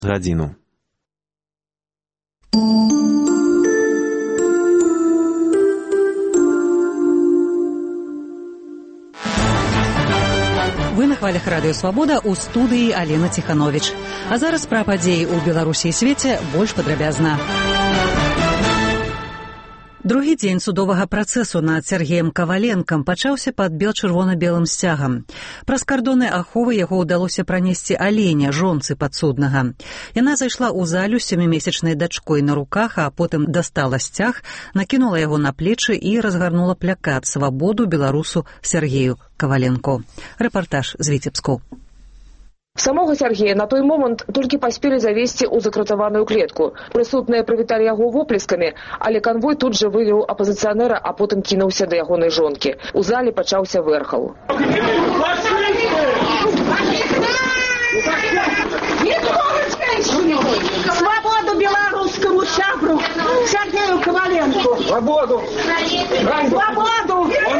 гадзіну. Вы на хвалях радыё «Свабода», у студыі Алена Ціхановіч. А зараз пра падзеі ў Беларусі і свеце больш падрабязна. Другі дзень судовага працэсу над Сергеем Каваленкам пачаўся пад бел-чырвона-белым сцягам. Праз кардоны аховы яго ўдалося пранесці аленя, жонцы падсуднага. Яна зайшла ў залю з 7-месячнай дачкой на руках, а потым дастала сцяг, накінула яго на плечы і разгарнула плакат «Свабоду беларусу Сергею Каваленку». Рэпартаж з Віцебску. Самога Сергея на той момант толькі паспелі завесці ў закратаваную клетку. Прысутныя прывіталі яго воплескамі, але канвой тут жа вывеў апазіцыянера, а потым кінуўся да ягонай жонкі. У зале пачаўся вэрхал. Свободу белорусскому шабру Сергею Коваленку! Свободу! Свободу!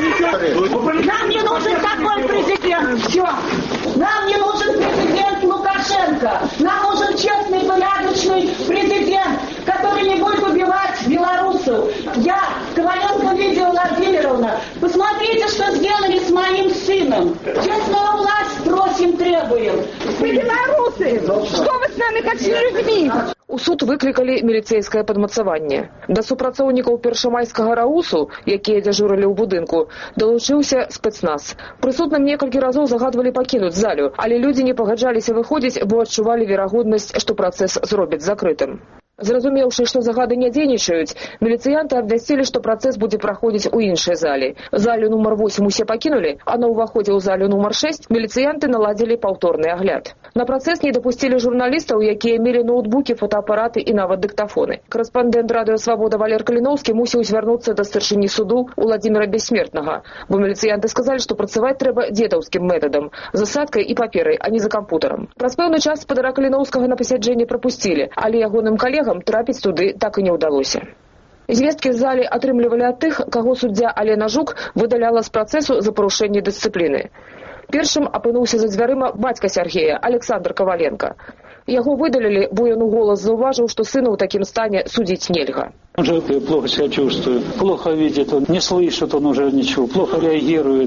Нам не нужен такой президент! Все! Нам не нужен президент Лукашенко! Нам нужен честный, порядочный президент, который не будет убивать белорусов! Я, Коваленко Лидия Владимировна, посмотрите, что сделали с моим сыном! Честную власть просим, требуем! Вы белорусы! Что вы с нами как с людьми? У суд выклікалі міліцэйскае падмацаванне. Да супрацоўнікаў першамайскага раусу, якія дзяжурылі ў будынку, далучыўся спецназ. Прысутным некалькі разоў загадвалі пакінуць залю, але людзі не пагаджаліся выходзіць, бо адчувалі верагоднасць, што працэс зробяць закрытым. Зразумеўшы, што загады не дзейнічаюць, міліцыянты абвясцілі, што працэс будзе праходзіць у іншай зале. Залю нумар 8 усе пакінулі, а на ўваходзе ў залю нумар 6 міліцыянты наладзілі паўторны агляд. На працэс не дапусцілі журналістаў, якія мелі ноутбукі, фотоапараты і нават дыктафоны. Карэспандэнт радыё «Свабода» Валер Каліноўскі мусіў звярнуцца да старшыні суду Уладзіміра Бессмертнага, бо міліцыянты сказалі, што працаваць трэба дзедаўскім метадам, засадкай і паперай, а не за кампутарам. Праз пэўны час спадара Каліноўскага на пасяджэнне прапусцілі, але ягоным калегам трапіць туды так і не ўдалося. Звесткі з залі атрымлівалі ад тых, каго суддзя Алена Жук выдаляла з працэсу за парушэнне дысцыпліны. Першым апынуўся за дзвярыма бацька Сергея, Александр Коваленко. Яго выдалілі, бо ён у голас заўважыў, што сына ў такім стане судзіць нельга. Он же плохо себя чувствует, плохо видит, он не слышит, он уже ничего, плохо реагирует.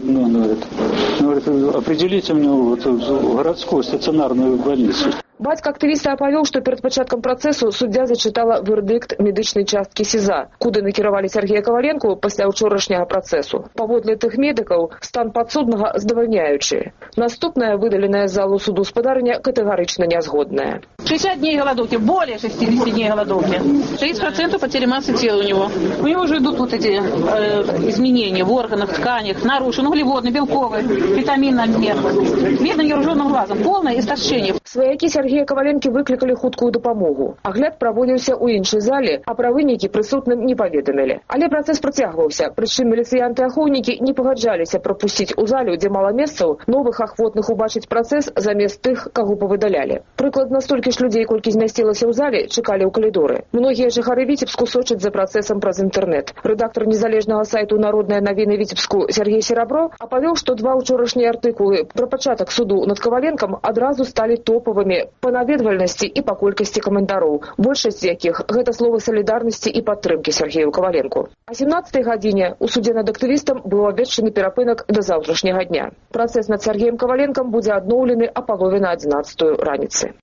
Говорит, определите мне в городскую стационарную больницу. Бацька актывіста апавёў, што перад пачаткам працэсу суддзя зачытала вердыкт медычнай часткі СІЗА, куды накіравалі Сергея Коваленку пасля ўчорашняга працэсу. Паводле тых медыкаў, стан падсуднага здавальняючы. Наступная выдаленая з залу суду спадарня катэгарычна нязгодная. 60 дней голодовки, более 60 дней голодовки. 60% потери массы тела у него. У него уже идут вот эти изменения в органах, тканях, нарушен углеводный, белковый, витаминный обмен. Видно невооруженным глазом, полное истощение. Сваякі Сергея Коваленкі выклікалі хуткую дапамогу. Агляд праводзіўся ў іншай зале, а пра вынікі прысутным не паведамілі. Але працэс працягваўся, прычым міліцыянты-ахоўнікі не пагаджаліся прапусціць у залю, дзе мала месцаў, новых ахвотных убачыць працэс замест тых, каго павыдалялі. Прыкладна столькі ж людзей, колькі змясцілася ў зале, чакалі ў калідоры. Многія жыхары Віцебску сочаць за працэсам праз інтэрнэт. Рэдактар незалежнага сайту «Народныя навіны Віцебску» Сергей Серабро апавёў, што 2 ўчорашнія артыкулы пра пачатак суду над Коваленкам адразу сталі топавымі па наведвальнасці і па колькасці каментароў, большасць з якіх гэта словы салідарнасці і падтрымкі Сергею Коваленку. А 17-й гадзіне у судзе над актывістам быў абвешчаны перапынак да заўтрашняга дня. Працэс над Сергеем Коваленкам будзе адноўлены а палове на 11-ю раніцы.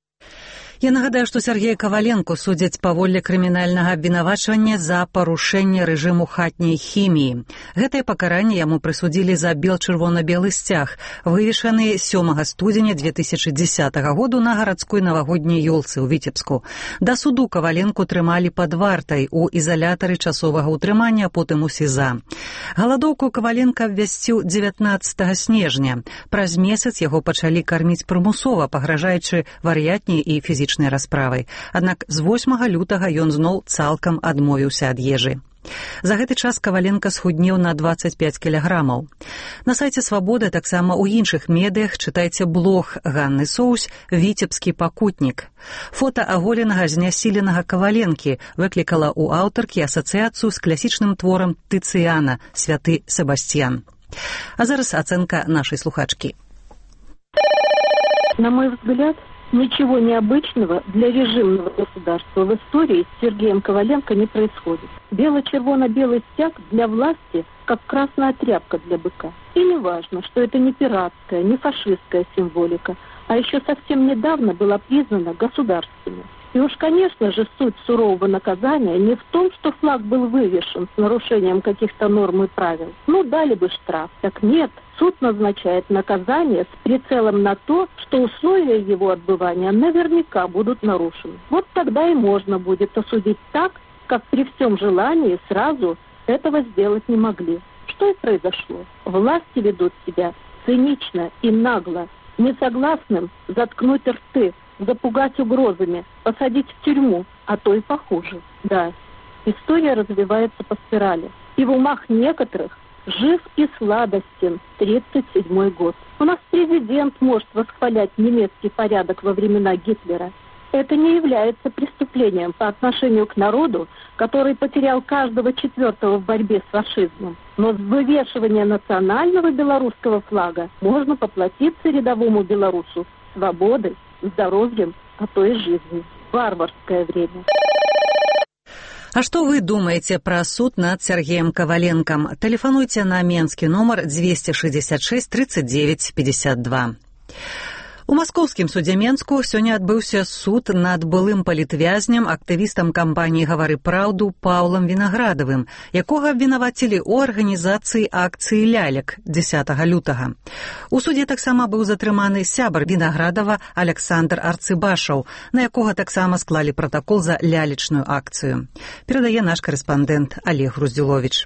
Я нагадаю, што Сергея Каваленку судзяць паводле крымінальнага абвінавачвання за парушэнне рэжыму хатняй хіміі. Гэтае пакаранне яму прысудзілі за бел-чырвона-белы сцяг, вывешаны 7 студзеня 2010 году на гарадской навагодняй ёлцы ў Віцебску. Да суду Каваленку трымалі пад вартай у ізалятары часовага ўтрымання, а потым у СІЗА. Галадоўку Каваленка абвясціў 19 снежня. Праз месяц яго пачалі карміць прымусова, пагражаючы вар'ятняй і фізічнай расправай. Аднак з 8 лютага ён зноў цалкам адмовіўся ад ежы. За гэты час Каваленка схуднеў на 25 кілаграмаў. На сайце «Свабода», таксама ў іншых медыях чытайце блог Ганны Соусь «Віцебскі пакутнік». Фота аголенага знясіленага Каваленкі выклікала ў аўтаркі асацыяцыю з класічным творам Тыцыяна «Святы Себастьян». А зараз ацэнка нашай слухачкі. На мой взгляд, Ничего необычного для режимного государства в истории с Сергеем Коваленко не происходит. Бело-червоно-белый стяг для власти, как красная тряпка для быка. И не важно, что это не пиратская, не фашистская символика, а еще совсем недавно была признана государственной. И уж, конечно же, суть сурового наказания не в том, что флаг был вывешен с нарушением каких-то норм и правил. Ну, дали бы штраф. Так нет, суд назначает наказание с прицелом на то, что условия его отбывания наверняка будут нарушены. Вот тогда и можно будет осудить так, как при всем желании сразу этого сделать не могли. Что и произошло. Власти ведут себя цинично и нагло. Несогласным заткнуть рты, запугать угрозами, посадить в тюрьму, а то и похуже. Да, история развивается по спирали. И в умах некоторых жив и сладостен 1937 год. У нас президент может восхвалять немецкий порядок во времена Гитлера. Это не является преступлением по отношению к народу, который потерял каждого четвертого в борьбе с фашизмом. Но с вывешивания национального белорусского флага можно поплатиться рядовому белорусу свободой, здоровьем, а то и жизнью. Варварское время. А что вы думаете про суд над Сергеем Коваленком? Телефонуйте на менскі номер 266 39 52. У маскоўскім судзе Менску сёння адбыўся суд над былым палітвязням, актывістам кампаніі «Гавары праўду» Паўлам Вінаградавым, якога абвінавацілі ў арганізацыі акцыі «Лялек» 10 лютага. У судзе таксама быў затрыманы сябар Вінаградава Александр Арцыбашаў, на якога таксама склалі пратакол за лялечную акцыю. Перадае наш корэспандэнт Олег Груздзіловіч.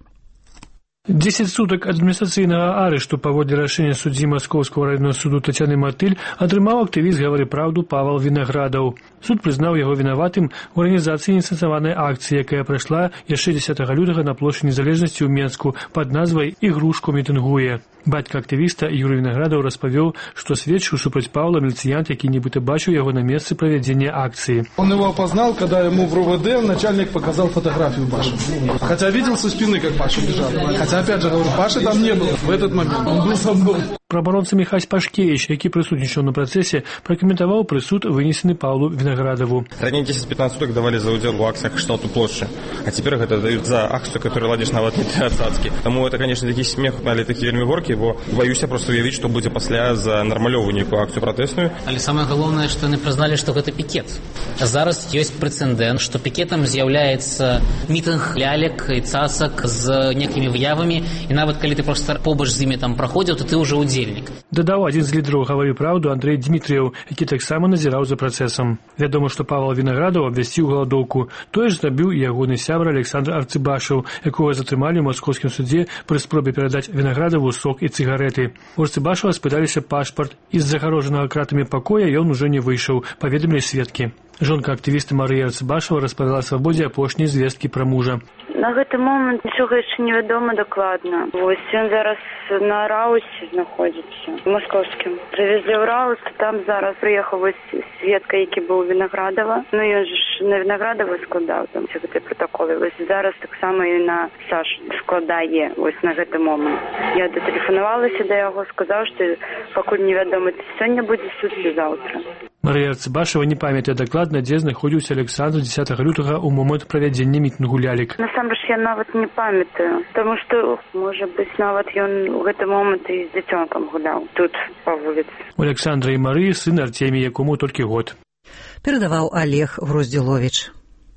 10 сутак адміністрацыйнага арышту паводле рашэння суддзі Маскоўскага районнага суду Тацяны Матыль атрымаў актывіст «Гавары праўду» Павел Вінаградаў. Суд прызнаў яго вінаватым у арганізацыі ініцыяванай акцыі, якая прайшла яшчэ 10 лютага на плошчы Незалежнасці ў Менску пад назвай «Ігрушку мітынгуе». Бацька актывіста Юрый Вінаградаў распавёў, што сведчыў супраць Павла міліцыянт, які нібыта бачыў яго на месцы правядзення акции. Он его опознал, когда ему в РУВД начальник показал фотографию Паши. Хотя видел со спины, как Паша бежал. Хотя, опять же, говорю, Паши там не было в этот момент. Он был со мной. Праваабаронца Міхась Пашкевич, які прысутнічаў на працэсе, пракаментаваў прысуд, вынесены Павлу Вінаградаву. Ранее 10-15 суток давали за удел в акциях кшталту площади, а теперь это дают за акцию, которую ладишь на ватные отсадки. Тому это, конечно, такие смех, але такие вельми горки, бо боюсь я просто уявить, что будет после за нормалёвую некую акцию протестную. Але самое главное, что они признали, что это пикет. Зараз есть прецедент, что пикетом з'является митинг лялек и цасок с некими выявами, и нават коли ты просто побач з ими там проходил, то ты уже удельник. Дадаў адзін з лідараў «Гавары праўду» Андрей Дмітрыеў, які таксама назіраў за працэсам. Вядома, што Павел Вінаградаў абвясціў галадоўку. Тое ж зрабіў і ягоны сябра Александр Арцыбашаў, якога затрымалі ў маскоўскім судзе пры спробе перадаць Вінаградаву сок і цыгареты. У Арцыбашава спыталіся пашпарт, і з загароджанага кратамі пакоя ён ужо не выйшаў, паведамілі сведкі. Жонка актывіста Марыя Арцыбашава распавяла Свабодзе апошнія звесткі пра мужа. На гэты момант нічога яшчэ невядома дакладна. Вось ён зараз на Раусе знаходзіцца, у маскоўскім. Прывезлі ў Раус, там зараз прыехаў вось сведка, які быў у Вінаградава. Ну ён ж на Вінаградава складаў там все гэтыя пратаколы. Вось зараз таксама і на Сашу складае вось на гэты момант. Я датэлефанавалася да яго, сказаў, што пакуль невядома, сёння будзе суд ці заўтра. Марыя Арцыбашава не памятае дакладна, дзе знаходзіўся Александр 10 лютага ў момант правядзення мітынгу лялек. Насамрэч я нават не памятаю, таму што, можа быць, нават ён у гэты момант і з дзіцёнкам гуляў тут па вуліцы. У Александра і Марыі сын Артемій, якому толькі год. Перадаваў Олег Груздзіловіч.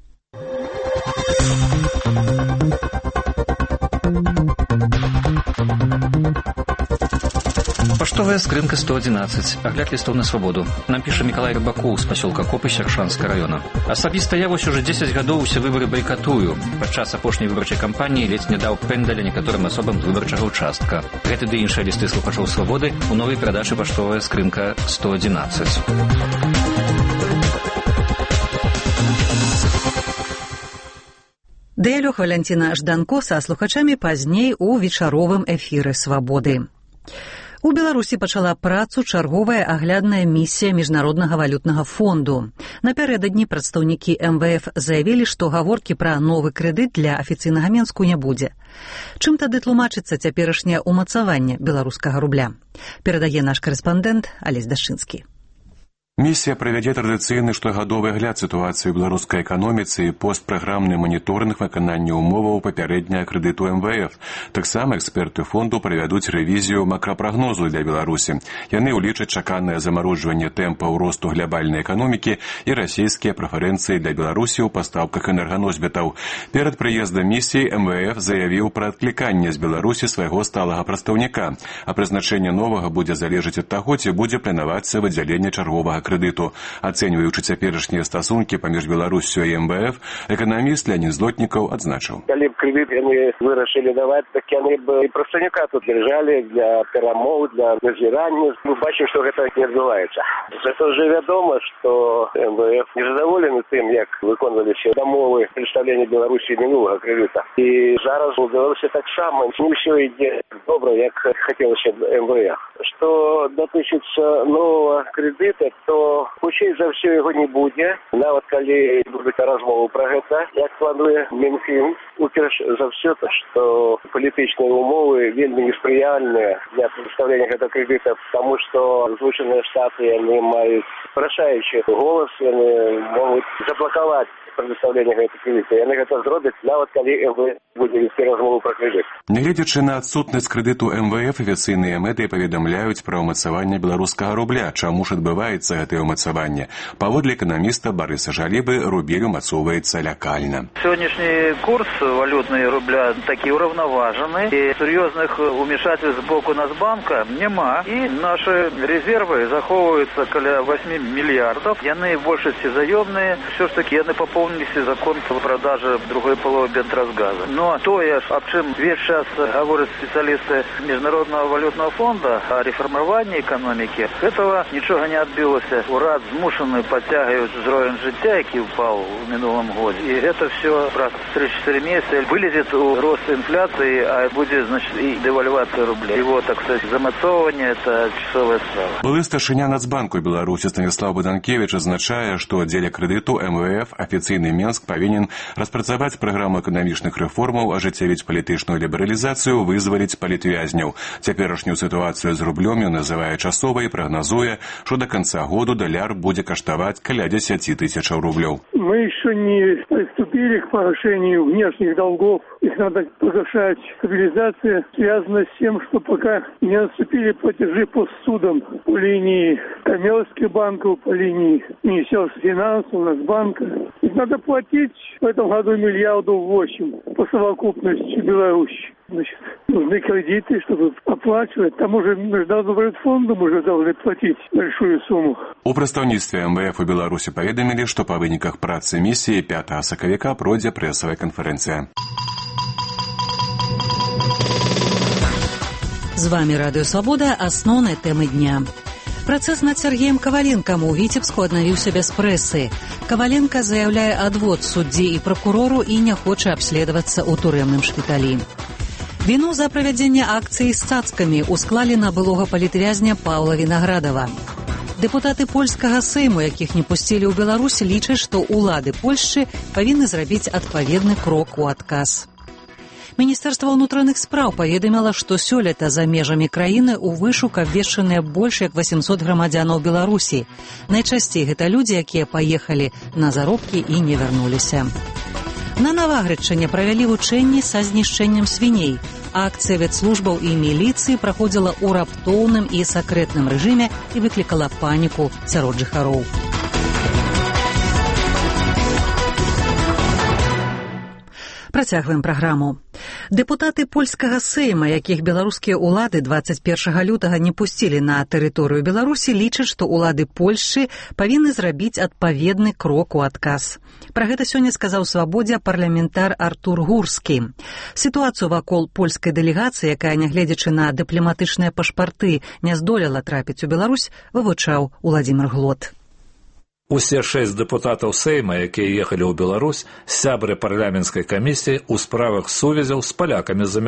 Паштовая скрынка 111. Агляд лістоў на свабоду. Нам піша Мікалай Рыбакоў з пасёлка Копы Сяршанска района. Асабіста я вось уже 10 гадоў усе выбары байкатую. Падчас апошняй выбарчай кампаніі ледзь не даў пендаля некаторым асобам з выбарчага участка. Гэты ды іншыя лісты слухачоў свабоды у новай перадачы паштовая скрынка 111. Дыялёг Валянціна Жданко са слухачамі пазней у вечаровым эфіры «Свабоды». У Беларусі пачала працу чарговая аглядная місія Міжнароднага валютнага фонду. Напярэдадні прадстаўнікі МВФ заявілі, што гаворкі пра новы крэдыт для афіцыйнага Менску не будзе. Чым тады тлумачыцца цяперашняе ўмацаванне беларускага рубля? Перадае наш корэспандэнт Алесь Дашчынскі. Місія правядзе традыцыйны штогадовы агляд сітуацыі ў беларускай эканоміцы і постпраграмны маніторынг выканання умоваў папярэдняга крэдыту МВФ. Таксама эксперты фонду правядуць рэвізію макрапрагнозу для Беларусі. Яны ўлічаць чаканае замарожванне тэмпаў росту глобальнай эканомікі і расійскія прэферэнцыі для Беларусі ў пастаўках энерганосьбітаў. Перад прыездам місіі МВФ заявіў пра адкліканне з Беларусі свайго сталага прадстаўніка, а прызначэнне новага будзе залежаць ад таго, ці будзе планавацца выдзяленне чарговага крэдыту. Ацэньваючы цяперашнія стасункі паміж Беларуссю і МВФ, эканаміст Леонид Злотнікаў адзначыў. Калі б крэдыт яны вырашылі даваць, так яны б і прадстаўніка тут держалі для перамоў, для назірання. Мы бачым, што гэта не адбываецца. Зато ўжо вядома, што МВФ незадаволены тым, як выконваліся дамовы прадстаўлення Беларусі мінулага крэдыта. І зараз у Беларусі таксама не ўсё ідзе добра, як хацелася МВФ. Што датычыцца новага крэдыта, то хутчэй за ўсё яго не будзе, нават калі будуць размовы пра гэта. Як плануе Мінфін, уперш за ўсё, што палітычныя умовы вельмі неспрыяльныя для прадстаўлення гэтага крэдыта, таму што Злучаныя Штаты яны маюць вырашаючы голас, яны могуць заблакаваць прадстаўлення гэтага крэдыта. Яны гэта зробяць, нават калі МВФ будзе весці размову пра крэдыт. Нягледзячы на адсутнасць крэдыту МВФ, афіцыйныя медыа паведамляюць пра ўмацаванне беларускага рубля. Чаму ж адбываецца гэтае ўмацаванне? Паводле эканаміста Барыса Жалібы, рубель умацоўваецца лякальна. Сённяшні курс валютный рубля такі ўраўнаважаны, і сур'ёзных умешательств з боку Нацбанка няма, і нашы рэзервы захоўваюцца каля 8 мільярдаў. Яны в большасці заёмныя, ўсё ж такі яны папоўніліся за конт продажи другой паловы Бентрасгаза. Но тое, аб чым весь час говорят специалисты Международного валютного фонда о реформировании экономики, этого ничего не отбилося. Урад змушаны подтягивать узровень життя, який упал в минулом году. И это все раз 3-4 месяца вылезет у роста инфляции, а будет, значит, и девальвация рубля. Его, так сказать, замацовывание – это часовая справа. Былы старшыня Нацбанку Беларусі Станіслав Буданкевич азначае, што дзеля крэдыту МВФ афіцыйны Менск павінен распрацаваць праграму эканамічных рэформаў, ажыццявіць палітычную лібералізацыю, вызваліць палітвязняў. Цяперашнюю сітуацыю з рублём ён называе часовай і прагназуе, што да канца году даляр будзе каштаваць каля 10 тысячаў рублёў. Мы еще не приступили к погашению внешних долгов. Их надо погашать. Стабилизация связана с тем, что пока не наступили платежи по судам по линии Коммерческого банка, по линии Министерства финансов, Нацбанка. Их надо платить в этом году 1,8 миллиарда по совокупности Беларуси. Значит, нужны кредиты, чтобы оплачивать. Там уже Международный валютный фонд уже должны платить большую сумму. У прадстаўніцтве МВФ у Беларусі паведамілі, што па выніках працы місіі 5 сакавіка пройдзе прэсавая канферэнцыя. З вами Радыё Свабода, асноўныя тэмы дня. Працэс над Сергеем Коваленкам у Віцебску аднавіўся без прэсы. Коваленка заяўляе адвод суддзі і пракурору і не хоча абследавацца ў турэмным шпіталі. Віну за правядзенне акцыі з цацкамі усклалі на былога палітвязня Паўла Вінаградава. Дэпутаты польскага Сейму, якіх не пусцілі ў Беларусь, лічаць, што ўлады Польшчы павінны зрабіць адпаведны крок у адказ. Міністэрства ўнутраных спраў паведаміла, што сёлета за межамі краіны ў вышук абвешчаныя больш як 800 грамадзянаў Беларусі. Найчасцей гэта людзі, якія паехалі на заробкі і не вярнуліся. На Наваградчыне правялі вучэнні са знішчэннем свіней. Акцыя ветслужбаў і міліцыі праходзіла ў раптоўным і сакрэтным рэжыме і выклікала паніку сярод жыхароў. Працягваем праграму. Дэпутаты польскага Сейма, якіх беларускія ўлады 21 лютага не пусцілі на тэрыторыю Беларусі, лічаць, што ўлады Польшчы павінны зрабіць адпаведны крок у адказ. Пра гэта сёння сказаў Свабодзе парламентар Артур Гурскі. Сітуацыю вакол польскай дэлегацыі, якая, нягледзячы на дыпламатычныя пашпарты, не здолела трапіць у Беларусь, вывучаў Уладзімір Глот. Усе 6 дэпутатаў Сейма, якія ехалі ў Беларусь, сябры парламенцкай камісіі ў справах сувязяў з палякамі за мяжой.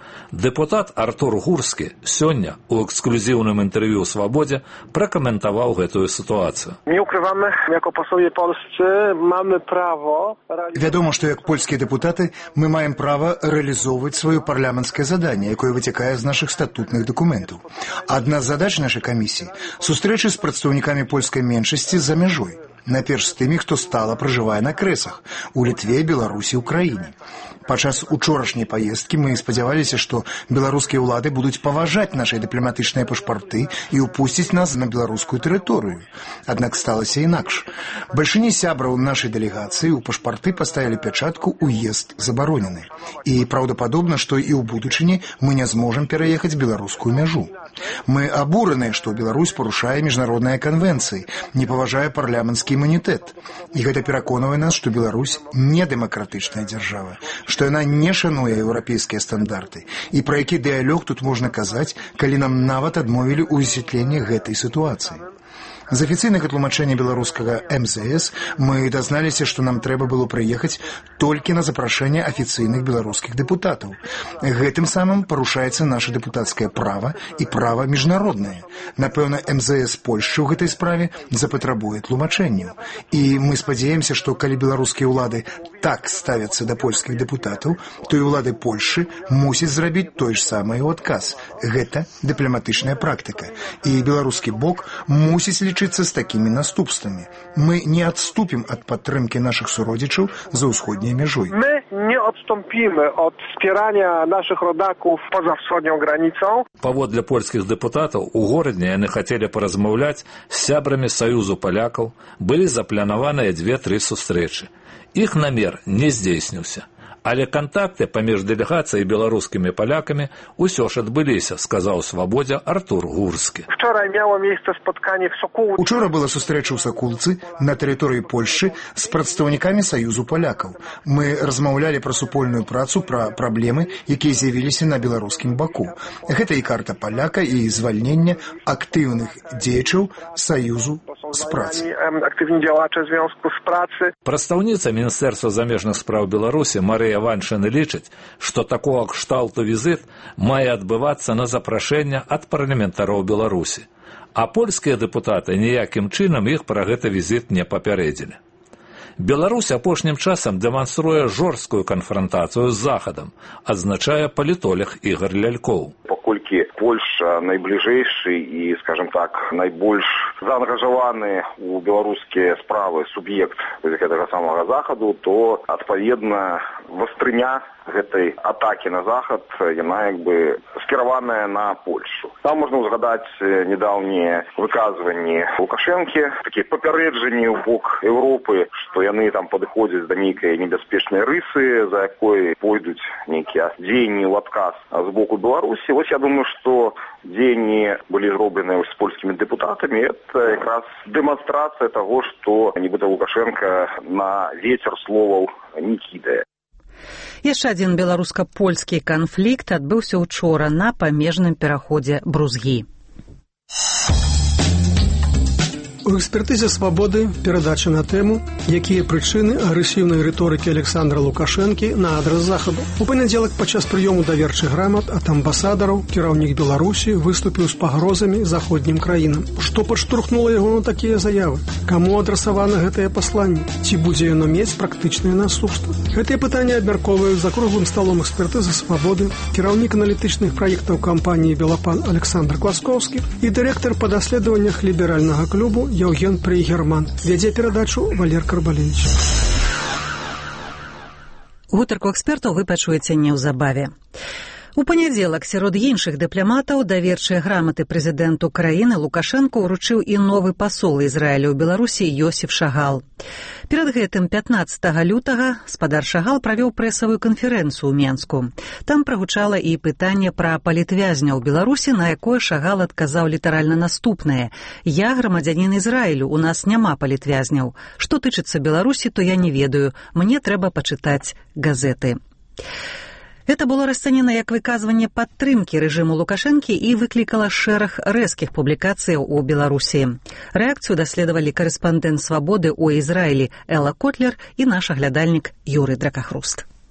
Дэпутат Артур Гурскі сёння у эксклюзіўным інтэрв'ю «Свабодзе» пракаментаваў гэтую сітуацыю. Не ўкрывamy, jako posłowie polscy mamy prawo... Вядома, што як польскія дэпутаты мы маем права рэалізоўваць сваё парламенцкае заданне, якое вытякае з нашых статутных дакументаў. Адна з задач нашай камісіі – сустрэчы з прадстаўнікамі польскай меншасці за мяжой. Найперш з тымі, хто стала пражывае на крэсах у Літве, Беларусі, Украіне. Падчас учорашняй паездкі мы спадзяваліся, што беларускія ўлады будуць паважаць нашы дыпламатычныя пашпарты і ўпусціць нас на беларускую тэрыторыю. Аднак сталася інакш. Бальшыні сябраў нашай дэлегацыі ў пашпарты паставілі пячатку «Уезд забаронены». І праўдападобна, што і ў будучыні мы не зможам пераехаць беларускую мяжу. Мы абураныя, што Беларусь парушае міжнародныя канвенцыі, не паважае парламенцкі імунітэт. І гэта пераконвае нас, што Беларусь не дэмакратычная дзяржава, што яна не шануе еўрапейскія стандарты. І пра які дыялог тут можна казаць, калі нам нават адмовілі ў высвятленні гэтай сітуацыі. З афіцыйнага тлумачэння беларускага МЗС мы дазналіся, што нам трэба было прыехаць толькі на запрашэнне афіцыйных беларускіх дэпутатаў. Гэтым самым парушаецца наша дэпутацкае права і права міжнароднае. Напэўна, МЗС Польшчы ў гэтай справе запатрабуе тлумачэнняў. І мы спадзяемся, што калі беларускія ўлады так ставяцца да польскіх дэпутатаў, то і ўлады Польшчы мусяць зрабіць той ж самы ў адказ. Гэта дыпламатычная практыка. І беларускі бок мусіць лічыцца з такімі наступствамі. Мы не адступім ад падтрымкі нашых суродзічаў за ўсходняй мяжой. My nie odstąpimy od wspierania naszych rodaków poza wschodnią granicą. Паводле польскіх дэпутатаў, у горадзе яны хацелі паразмаўляць з сябрамі Саюзу палякаў, былі запланаваныя 2-3 сустрэчы. Іх намер не здзейсніўся. Але кантакты паміж дэлегацыяй і беларускімі палякамі ўсё ж адбыліся, сказаў «Свабодзе» Артур Гурскі. Учора была сустрэча ў Сакулцы на тэрыторыі Польшчы з прадстаўнікамі Саюзу палякаў. Мы размаўлялі пра супольную працу, пра праблемы, якія з'явіліся на беларускім баку. Гэта і карта паляка, і звальнення актыўных дзеячаў Саюзу з працы. Прадстаўніца Міністэрства замежных спраў Беларусі Марыя Ваншына лічыць, што такога кшталту візіт мае адбывацца на запрашэнне ад парламентароў Беларусі. А польскія дэпутаты ніякім чынам іх пра гэты візіт не папярэдзілі. Беларусь апошнім часам дэманструе жорсткую канфрантацыю з Захадам, адзначае палітолог Ігор Лялькоў. Паколькі Польша найбліжэйшы і, скажем так, найбольш заангажаваны ў беларускія справы суб'ект гэтага самага Захаду, то, адпаведна, вастрыня гэтай атакі на Захад, яна скіраваная на Польшу. Там можна ўзгадаць недаўнія выказванні Лукашэнкі, такія папярэджанні ў бок Еўропы, што яны там падыходзяць да нейкай небяспечнай рысы, за якой пойдуць нейкія дзеянні ў адказ з боку Беларусі. Вось я думаю, што дзеянні былі зроблены з польскімі дэпутатамі. Это якраз дэманстрацыя таго, што нібыта Лукашенко на вецер словаў не кідае. Яшчэ адзін беларуска-польскі канфлікт адбыўся учора на памежным пераходзе Брузгі. У экспертызе «Свабоды» перадача на тэму, якія прычыны агрэсіўнай рыторыкі Александра Лукашэнкі на адрас Захаду. У панядзелак падчас прыёму даверчых грамат ад амбасадараў кіраўнік Беларусі выступіў з пагрозамі заходнім краінам. Што падштурхнула яго на такія заявы? Каму адрасавана гэтае пасланне? Ці будзе яно мець практычныя наступствы? Гэтыя пытанні абмяркоўваюць за круглым сталом экспертызы «Свабоды» кіраўнік аналітычных праектаў кампаніі «Белапан» Александр Класкоўскі і дырэктар па даследаваннях ліберальнага клубу Яўген Прыгерман. Вядзе перадачу Валер Карбалевіч. Гутарку экспертаў вы пачуеце неўзабаве. У панядзелак сярод іншых дыпламатаў даверчыя граматы прэзідэнту краіны Лукашэнку ўручыў і новы пасол Ізраіля ў Беларусі Йосіф Шагал. Перад гэтым 15 лютага спадар Шагал правёў прэсавую канферэнцыю ў Менску. Там прагучала і пытанне пра палітвязня ў Беларусі, на якое Шагал адказаў літаральна наступнае: «Я грамадзянін Ізраілю, у нас няма палітвязняў. Што тычыцца Беларусі, то я не ведаю. Мне трэба пачытаць газеты». Гэта было расцэнена як выказванне падтрымкі рэжыму Лукашэнкі і выклікала шэраг рэзкіх публікацыяў у Беларусі. Рэакцыю даследавалі карэспандэнт «Свабоды» ў Ізраілі Элла Котлер і наш аглядальнік Юрый Дракахруст.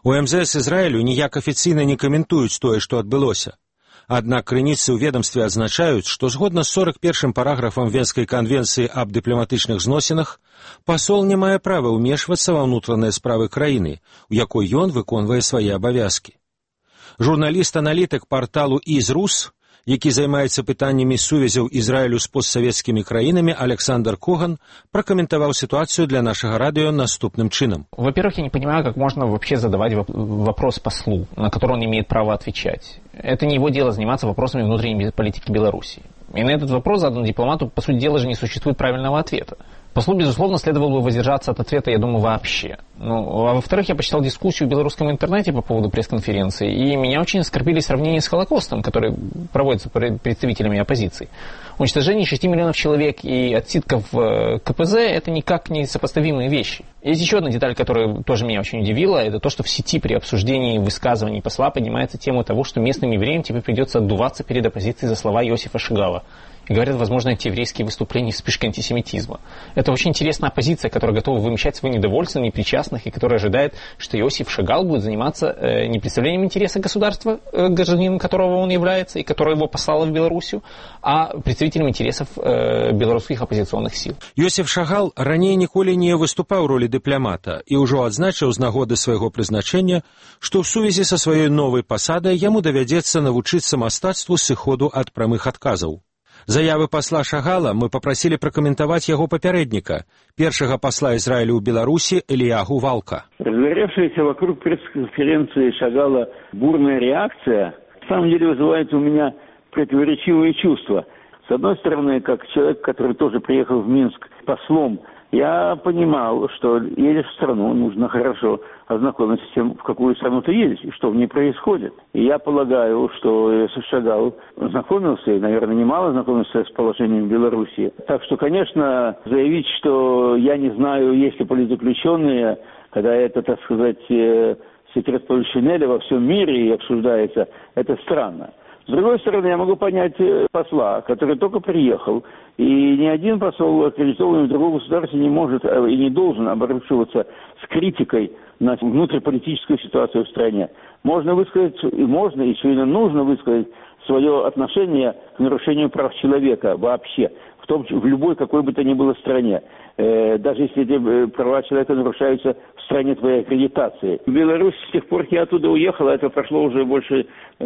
У МЗС Ізраілю ніяк афіцыйна не каментуюць тое, што адбылося. Аднак крыніцы ў ведамстве адзначаюць, што згодна з 41-м параграфам Венскай канвенцыі аб дыпламатычных зносінах, пасол не мае права ўмешвацца ва ўнутраныя справы краіны, у якой ён выконвае свае абавязкі. Журналіст-аналітык парталу «Изрус», які займаецца пытаннямі сувязяў Ізраілю з постсавецкімі краінамі, Александр Коган прокомментовал ситуацию для нашего радио наступным чином. Во-первых, я не понимаю, как можно вообще задавать вопрос послу, на который он имеет право отвечать. Это не его дело заниматься вопросами внутренней политики Беларуси. И на этот вопрос, заданный дипломату, по сути дела же не существует правильного ответа. Послу, безусловно, следовало бы воздержаться от ответа, я думаю, вообще. Ну, а во-вторых, я почитал дискуссию в белорусском интернете по поводу пресс-конференции, и меня очень оскорбили сравнение с Холокостом, который проводится представителями оппозиции. Уничтожение 6 миллионов человек и отсидка в КПЗ – это никак не сопоставимые вещи. Есть еще одна деталь, которая тоже меня очень удивила, это то, что в сети при обсуждении высказываний посла поднимается тема того, что местным евреям теперь придется отдуваться перед оппозицией за слова Иосифа Шагала. И говорят, возможно, эти еврейские выступления вспышка антисемитизма. Это очень интересная оппозиция, которая готова вымещать свое недовольство непричастных и которая ожидает, что Иосиф Шагал будет заниматься не представлением интереса государства, гражданином которого он является и которое его послало в Белоруссию, а представителем интересов белорусских оппозиционных сил. Иосиф Шагал ранее ніколі не выступаў у ролі дыпламата і ўжо адзначыў з нагоды свайго прызначэння, што ў сувязі са сваёй новай пасадай яму давядзецца навучыцца мастацтву сыходу ад прамых адказаў. Заявы посла Шагала мы попросили прокомментовать его попередника, першего посла Израиля в Беларуси Элияху Валка. Разгоревшаяся вокруг пресс-конференции Шагала бурная реакция, на самом деле вызывает у меня противоречивые чувства. С одной стороны, как человек, который тоже приехал в Минск послом, я понимал, что едешь в страну, нужно хорошо ознакомиться с тем, в какую страну ты едешь и что в ней происходит. И я полагаю, что Иосиф Шагал знакомился, и, наверное, немало знакомился с положением в Беларуси. Так что, конечно, заявить, что я не знаю, есть ли политзаключенные, когда это, так сказать, секрет Полишинеля во всем мире и обсуждается, это странно. С другой стороны, я могу понять посла, который только приехал, и ни один посол, аккредитованный в другом государстве, не может и не должен обрушиваться с критикой на внутриполитическую ситуацию в стране. Можно высказать, и можно, и еще и нужно высказать свое отношение к нарушению прав человека вообще, в любой какой бы то ни было стране. Даже если эти права человека нарушаются в стране твоей аккредитации. В Беларусь с тех пор, как я оттуда уехал, это прошло уже больше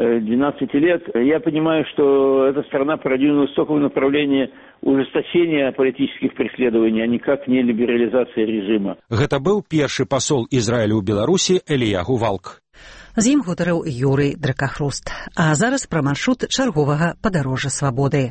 12 лет, я понимаю, что эта страна продвинулась только в направлении ужесточения политических преследований, а никак не либерализации режима. Это был первый посол Израиля в Беларуси Элияху Валк. З ім гутарыў Юрый Дракахруст. А зараз пра маршрут чарговага падарожжа свабоды.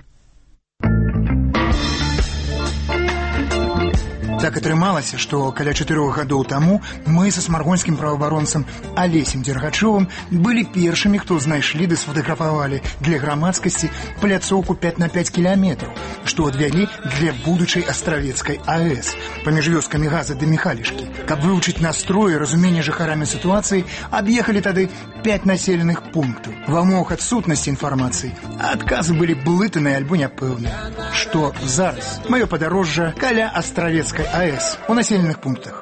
Так атрымалася, што каля 4 гадоў таму мы са смаргонскім праваабаронцам Алесем Дергачовым былі першымі, хто знайшлі ды сфотаграфавалі для грамадскасці пляцоўку 5 на 5 кіламетраў, што адвялі для будучай Астравецкай АЭС паміж вёскамі Газа ды Міхалішкі. Каб вывучыць настрой і разуменне жыхарамі сітуацыі, аб'ехалі тады 5 населеных пунктаў. Ва ўмовах адсутнасці інфармацыі адказы былі блытаныя альбо няпэўныя. Што зараз маё падарожжа каля Астравецкай АЭС у населенных пунктах.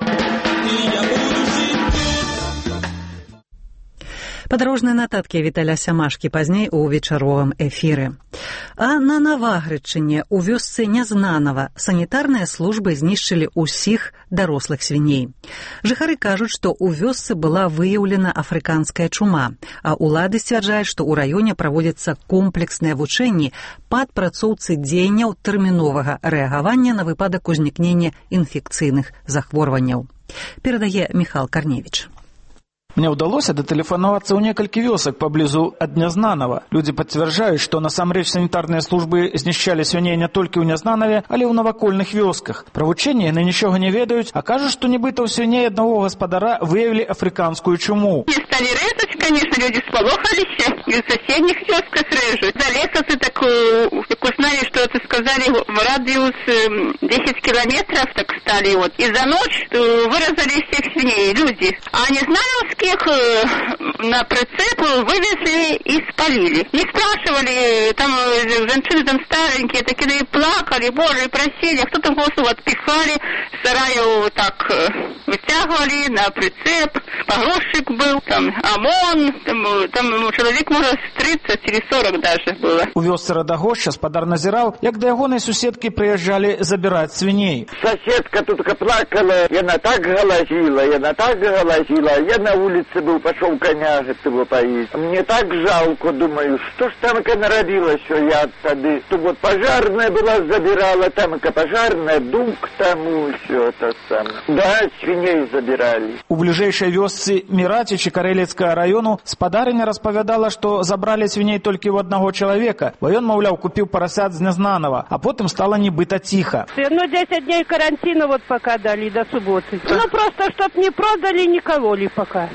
Падарожныя нататкі Віталя Сямашкі пазней у вечаровым эфіры. А на Навагрычыне у вёсцы Нязнанава санітарныя службы знішчылі ўсіх дарослых свіней. Жыхары кажуць, што ў вёсцы была выяўлена афрыканская чума, а ўлады сцвярджаюць, што ў раёне праводзяцца комплексныя вучэнні па адпрацоўцы дзеянняў тэрміновага рэагавання на выпадак узнікнення інфекцыйных захворванняў. Перадае Михал Карневич. Мне ўдалося датэлефанавацца ў некалькі вёсак паблізу ад Нязнанава. Людзі пацвярджаюць, што насамрэч санітарныя службы знішчалі свіней не толькі ў Нязнанаве, але ў навакольных вёсках. Пра вучэнне яны нічога не ведаюць, а кажуць, што нібыта ў свіней аднаго гаспадара выявілі афрыканскую чуму. Не сталі рэзаць, конечно, людзі спалохаліся, і ў соседних вёсках рэжуць. За лето ты так узнали, что это сказали в радиус 10 километров, так стали вот. И за ночь вырезали всех свиней люди. А Нязнановские их на прицеп вывезли и спалили. Не спрашивали, там женщины там старенькие, такие и плакали, боже, просили, а кто-то просто отпихали, сараю так вытягивали на прицеп, погрузчик был, там ОМОН, там человек, может, 30 или 40 даже было. У вёсцы Радагоща спадар назирал, як да ягонай суседкі прыязджалі забирать свиней. Соседка тут плакала, яна так галасила, я на улице был, пошел коня этого поить. Мне так жалко, думаю, что ж там наробилось, что я тогда, что вот пожарная была, забирала, там пожарная, дум к тому, все это самое. Да, свиней забирали. У ближайшей вёсцы Миратичи Карелецкого району спадарыня распавядала, что забрали свиней только у одного человека, бо ён, маўляў, купил поросят з Нязнанова, а потом стало нібыта тихо. 10 дней карантина вот пока дали до субботы. Просто, чтоб не продали, не кололи пока.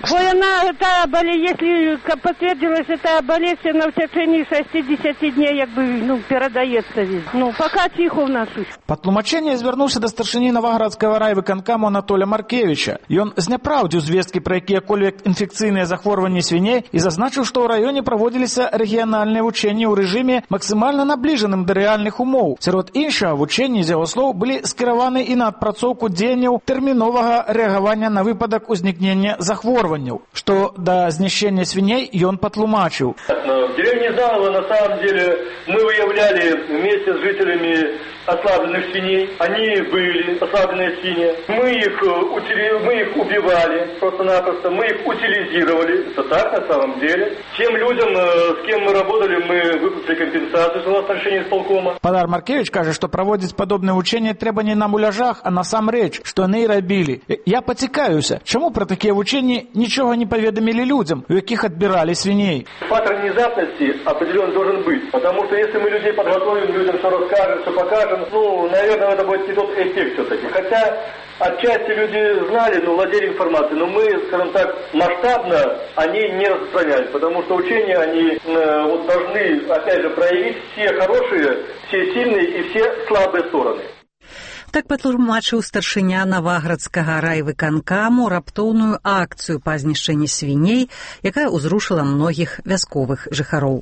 Если подтвердилась эта болезнь, она в течение 60 дней передается здесь. Пока тихо у нас. Па тлумачэнне звярнуўся да старшыні Наваградскага райвыканкаму Анатоля Маркевича. Ён зняпраўдзіў звесткі пра якія-кольвек інфекцыйныя захворванні свіней і зазначыў, што ў раёне праводзіліся рэгіянальныя вучэнні ў рэжыме максімальна набліжаным да рэальных умоў. Сярод іншага, вучэнні, з яго слоў, былі скіраваны і на адпрацоўку дзеянняў тэрміновага рэагавання на выпадак узнікнення захворванняў. Што да знішчэння свиней ён патлумачыў. В деревне Заново, на самом деле, мы выявляли вместе с жителями ослабленных свиней. Они были ослабленные свиньи. Мы их убивали просто-напросто. Мы их утилизировали. Это так на самом деле. Тем людям, с кем мы работали, мы выплатили компенсацию, что у нас на решение исполкома. Падар Маркевич кажа, што праводзіць падобнае вучэнне трэба не на муляжах, а насамрэч, што яны і рабілі. Я пацікаюся, чаму пра такія вучэнні нічога не паведамілі людям, у якіх адбіралі свиней? Фактор внезапности определенно должен быть. Потому что если мы людей подготовим, людям все расскажем, все покажем, наверное, это будет не тот эффект все-таки. Хотя отчасти люди знали, владели информацией, но мы, скажем так, масштабно они не распространяли, потому что учения, они должны, опять же, проявить все хорошие, все сильные и все слабые стороны. Так патлумачыў старшыня Наваградскага райвыканкаму раптоўную акцыю па знішчэнні свіней, якая ўзрушыла многіх вясковых жыхароў.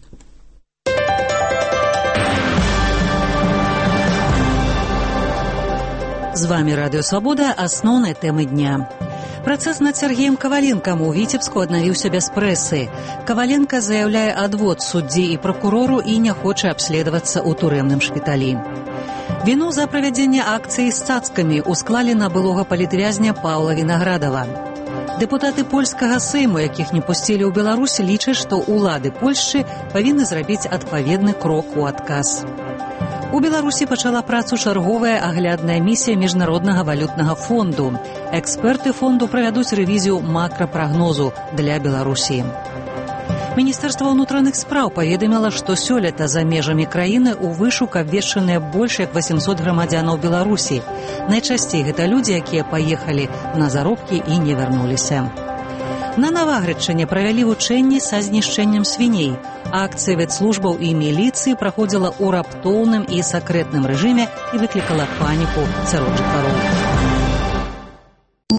З вами Радыё Свабода, асноўныя тэмы дня. Працэс над Сергеем Каваленкам у Віцебску аднавіўся без прэсы. Каваленка заяўляе адвод суддзі і пракурору і не хоча абследавацца ў турэмным шпіталі. Віну за правядзенне акцыі з цацкамі усклалі на былога палітвязня Паўла Вінаградава. Дэпутаты польскага сейму, якіх не пусцілі ў Беларусь, лічаць, што ўлады Польшчы павінны зрабіць адпаведны крок у адказ. У Беларусі пачала працу чарговая аглядная місія Міжнароднага валютнага фонду. Эксперты фонду правядуць рэвізію макрапрагнозу для Беларусі. Міністэрства ўнутраных спраў паведаміла, што сёлета за межамі краіны ў вышук абвешчаныя больш як 800 грамадзянаў Беларусі. Найчасцей гэта людзі, якія паехалі на заробкі і не вярнуліся. На Наваградчыне правялі вучэнні са знішчэннем свіней. Акцыя ветслужбаў і міліцыі праходзіла ў раптоўным і сакрэтным рэжыме і выклікала паніку сярод жыхароў.